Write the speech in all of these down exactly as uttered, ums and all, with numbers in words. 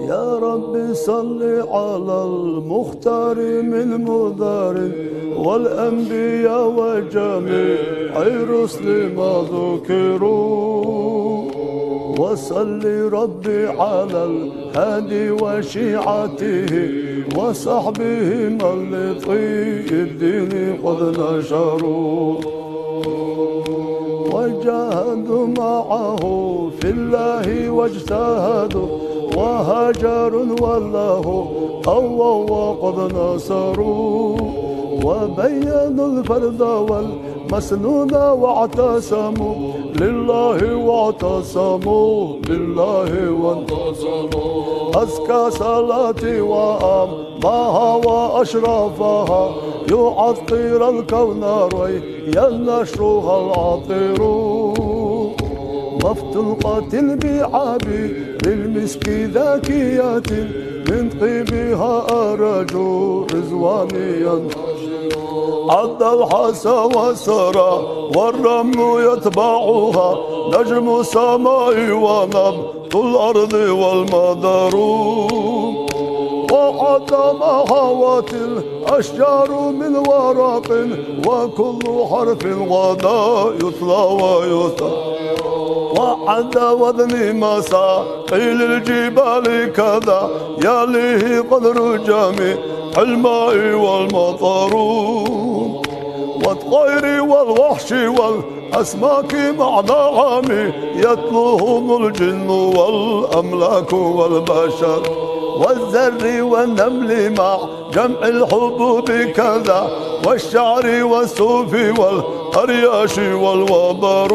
يا رب صل على المختار من مدار والأنبياء وجميع الرسل ما ذكروا وصل ربي على الهادي وشيعته وصحبهم لطي الدين قد نشروا وجاهدوا معه في الله واجتهدوا وهاجروا والله قووا وقد نصروا وبينوا الفرد والمسنون واعتصموا لله واعتصموا لله وانتصروا أزكى صلاتي وأمضاها وأشرفها يعطر الكون ريا نشرها العطر مفتوقة بعبير المسك ذاكية من طيبها أرجو رزوانيا عد الحسى والسرى والرمل يتبعها نجم السماء ونبت الأرض والمدر وحتى ما حوت الأشجار من ورق وكل حرف غدا يتلى ويتلى وعند وذن مساقيل الجبال كذا يليه قدر جميع الماء والمطر والطير والوحش والأسماك مع نعم يتلوهم الجن والأملاك والبشر والزر والنمل مع جمع الحبوب كذا والشعر والصوف والأرياش والوبر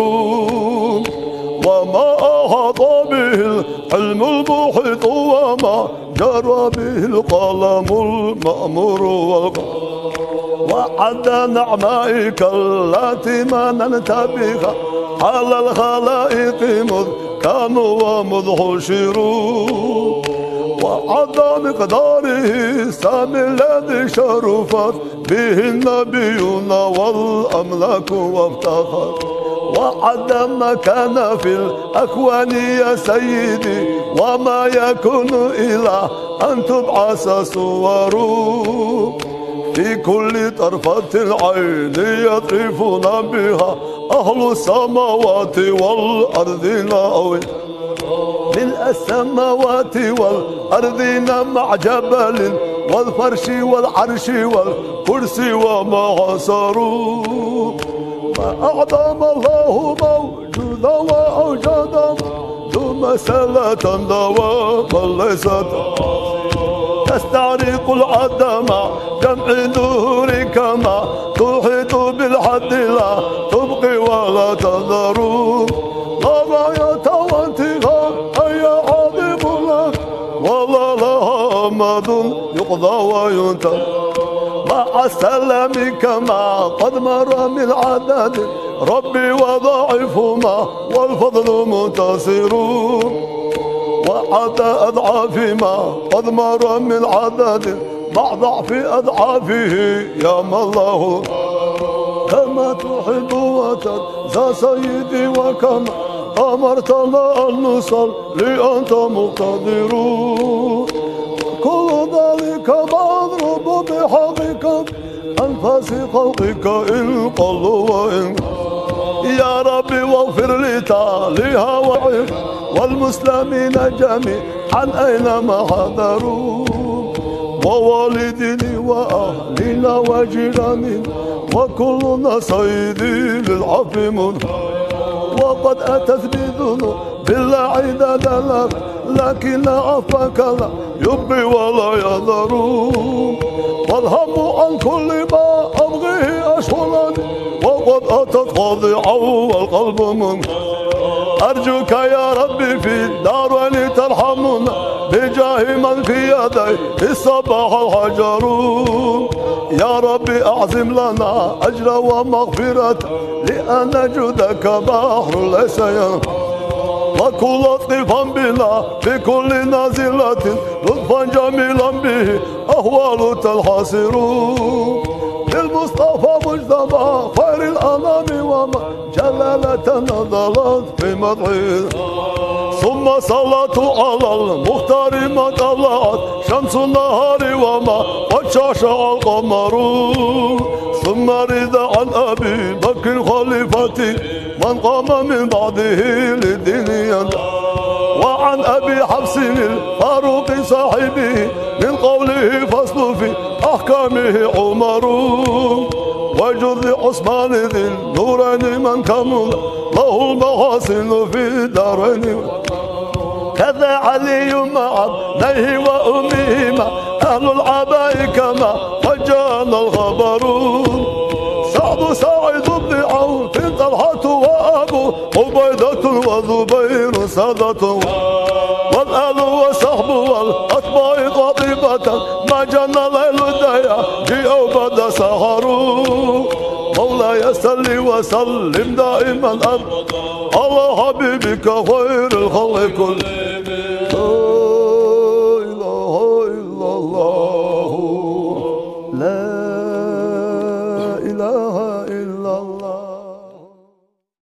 وما أحاط به العلم المحيط وما جرى به القلم المأمور والقلم وعد نعمائك التي مننت بها على الخلائق مذ كانوا ومذ حشروا وعد مقداره السامي الذي شرفت به النبيون والأملاك وافتخر وعد ما كان في الأكوان يا سيدي وما يكون إلا أن تبعث صور في كل طرفة العين يطرفون بها أهل السماوات والأرض أو ملء السماوات والأرض مع جبل والفرش والعرش والكرسي وما عصروا ما أعظم الله موجودا وأوجدا ذو مسألة دواما ليست تستعرق العدم جمع دهور كما تحيط بالحد لا تبقي ولا تذر لا غاية وانتهاء أي عظيم لك ولا لها أمد يقضى وينتهى مع السلام كما قد مر من عدد ربي وضعفهما والفضل منتصر وحتى أضعاف ما قد مر من عدد مع ضعف أضعافه يا ما الله كما تحب وترضى سيدي وكما أمرتنا أن نصلي أنت مقتدر كل ذلك مضروب بحقك أنفاس خلقك إن قلوا وإن يا ربي واغفر لتاليها وعف والمسلمين جميعا أينما حضروا ووالدني وأهلنا وجيراننا وكلنا سيدي للعفو منه وقد أتت بذنوب بالله عددنا لكن عفاك لا يبقي ولا يذر والهم عن كل ما أبغيه أشغلني وقد أتت خاضعا والقلب منك أرجوك يا ربي في الدارين ترحمنا بجاه من في يديه الصباح الحجر يا ربي أعظم لنا أجر ومغفرة لأن جودك بحر ليس ينفع وكل لطفا بنا بكل نازلة لطفا جميلا به أهوال تنحسر للمصطفى مجتبى خير الأنام وما جلالة نزلت في مدحه ثم صلاة على المختار ما طلعت شمس النهار وما قد شعشع القمر ثم رضا عن أبي بكر خليفتي من قام من بعده للدين يدعو وعن أبي حفص الفاروق صاحبه من قوله فصل في أحكامه عمر وجذ عثمان ذي النورين من كمل له المحاسن في الدارين كذا علي مع ابنيه وأمهما أهل العباء كما وجانا الخبر سعد سعيد بن عوف طلحة وأبو عبيدة وزبير سادة والآل والصحب والأتباع قاطبة ما جنى ليل الديا جيء بدا سهر مولاي صل وسلم دائما أبدا على حبيبك خير الخلق كلهم لا إله إلا الله